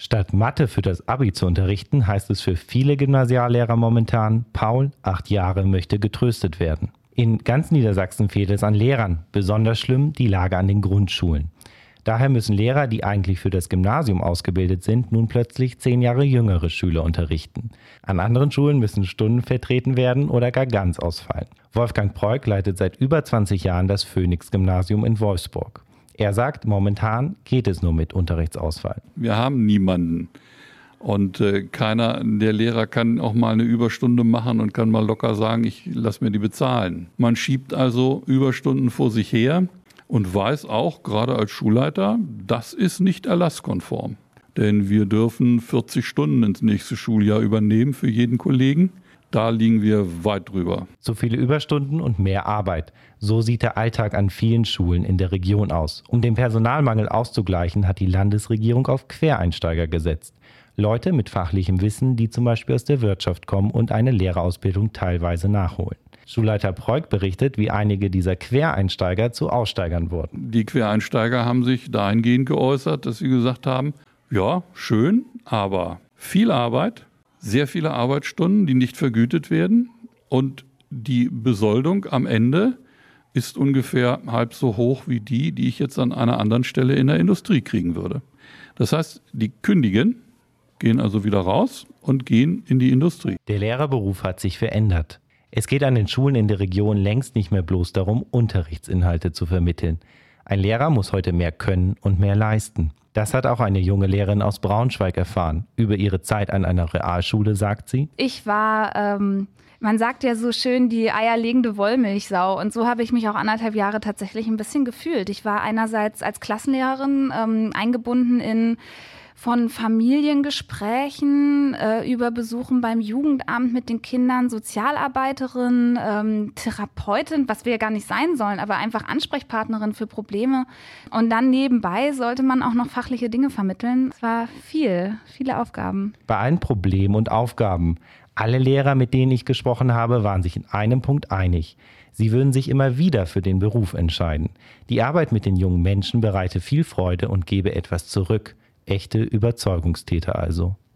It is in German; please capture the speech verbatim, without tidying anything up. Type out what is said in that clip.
Statt Mathe für das Abi zu unterrichten, heißt es für viele Gymnasiallehrer momentan: Paul, acht Jahre, möchte getröstet werden. In ganz Niedersachsen fehlt es an Lehrern, besonders schlimm die Lage an den Grundschulen. Daher müssen Lehrer, die eigentlich für das Gymnasium ausgebildet sind, nun plötzlich zehn Jahre jüngere Schüler unterrichten. An anderen Schulen müssen Stunden vertreten werden oder gar ganz ausfallen. Wolfgang Preuk leitet seit über zwanzig Jahren das Phoenix-Gymnasium in Wolfsburg. Er sagt, momentan geht es nur mit Unterrichtsausfall. Wir haben niemanden. Und äh, keiner der Lehrer kann auch mal eine Überstunde machen und kann mal locker sagen, ich lasse mir die bezahlen. Man schiebt also Überstunden vor sich her und weiß auch, gerade als Schulleiter, das ist nicht erlasskonform. Denn wir dürfen vierzig Stunden ins nächste Schuljahr übernehmen für jeden Kollegen. Da liegen wir weit drüber. Zu viele Überstunden und mehr Arbeit. So sieht der Alltag an vielen Schulen in der Region aus. Um den Personalmangel auszugleichen, hat die Landesregierung auf Quereinsteiger gesetzt. Leute mit fachlichem Wissen, die zum Beispiel aus der Wirtschaft kommen und eine Lehrerausbildung teilweise nachholen. Schulleiter Preuk berichtet, wie einige dieser Quereinsteiger zu Aussteigern wurden. Die Quereinsteiger haben sich dahingehend geäußert, dass sie gesagt haben, ja, schön, aber viel Arbeit, sehr viele Arbeitsstunden, die nicht vergütet werden, und die Besoldung am Ende ist ungefähr halb so hoch wie die, die ich jetzt an einer anderen Stelle in der Industrie kriegen würde. Das heißt, die kündigen, gehen also wieder raus und gehen in die Industrie. Der Lehrerberuf hat sich verändert. Es geht an den Schulen in der Region längst nicht mehr bloß darum, Unterrichtsinhalte zu vermitteln. Ein Lehrer muss heute mehr können und mehr leisten. Das hat auch eine junge Lehrerin aus Braunschweig erfahren. Über ihre Zeit an einer Realschule sagt sie: Ich war, ähm, man sagt ja so schön, die eierlegende Wollmilchsau. Und so habe ich mich auch anderthalb Jahre tatsächlich ein bisschen gefühlt. Ich war einerseits als Klassenlehrerin ähm, eingebunden in von Familiengesprächen äh, über Besuchen beim Jugendamt mit den Kindern, Sozialarbeiterin, ähm, Therapeutin, was wir ja gar nicht sein sollen, aber einfach Ansprechpartnerin für Probleme. Und dann nebenbei sollte man auch noch fachliche Dinge vermitteln. Es war viel, viele Aufgaben. Bei allen Problemen und Aufgaben. Alle Lehrer, mit denen ich gesprochen habe, waren sich in einem Punkt einig. Sie würden sich immer wieder für den Beruf entscheiden. Die Arbeit mit den jungen Menschen bereite viel Freude und gebe etwas zurück. Echte Überzeugungstäter also.